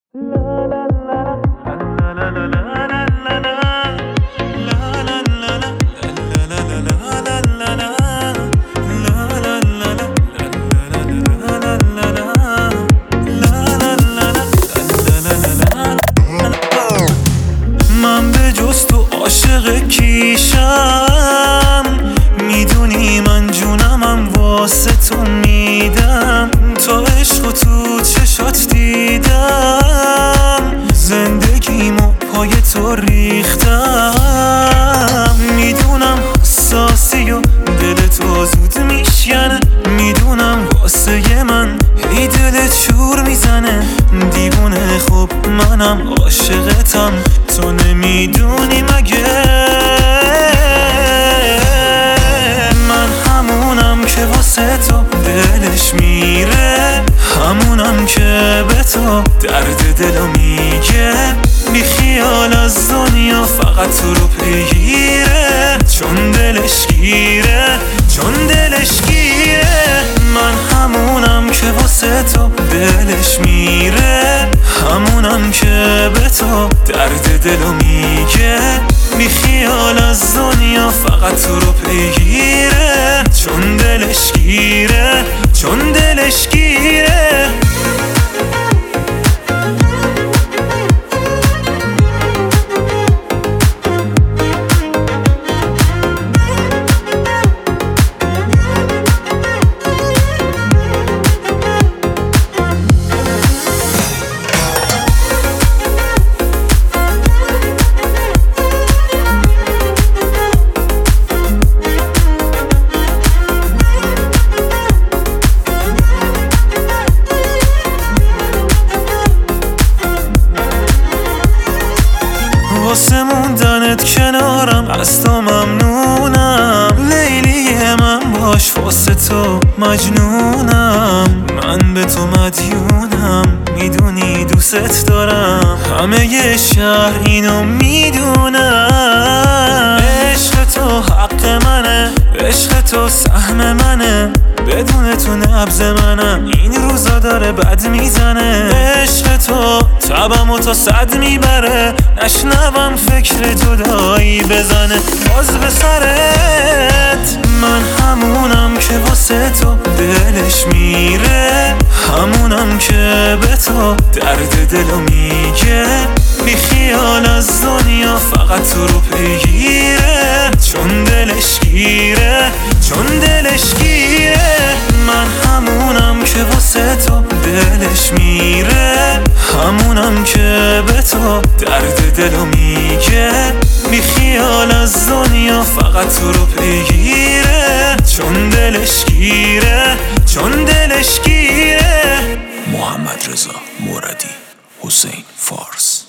من به جز تو عاشق کیشم، میدونی من جونمم واسه تو میدم. تا عشق و تو چشات دیدم، زندگیمو پای تو ریختم. میدونم حساسی و دل تو زود میشکنه، میدونم واسه من هی دلت شور میزنه. دیوونه خوب منم عاشقتم، تو نمیدونی مگه؟ من همونم که واسه تو دلش میره، همونم که به تو درد دلو میگه. بی خیال از دنیا فقط تو رو پیگیره، چون دلش گیره، چون دلش گیره. من همونم که واسه تو دلش میره، همونم که به تو درد دلو میگه. بی خیال از دنیا فقط تو رو پیگیره، چون دلش گیره، چون دلش گیره. واسه موندنت کنارم، از تو ممنونم. لیلی من باش، واسه تو مجنونم. من به تو مدیونم، میدونی دوست دارم. همه ی شهر اینو میدونم. عشق تو حق منه، عشق تو سهم منه. بدون تو نبض منم این روزا داره بد میزنه. عشق تو تبمو تا 100 میبره، نشنوم فکر جدایی بزنه باز به سرت. من همونم که واسه تو دلش میره، همونم که به تو درد دلو میگه. بی خیال از دنیا فقط تو رو پیگیره، چون دلش گیره، چون دلش گیره. من همونم که واسه تو دلش میره، همونم که به تو درد دلو میگه. بی خیال از دنیا فقط تو رو پیگیره، چون دلش گیره، چون دلش گیره. محمد رضا موردی، حسین فارس.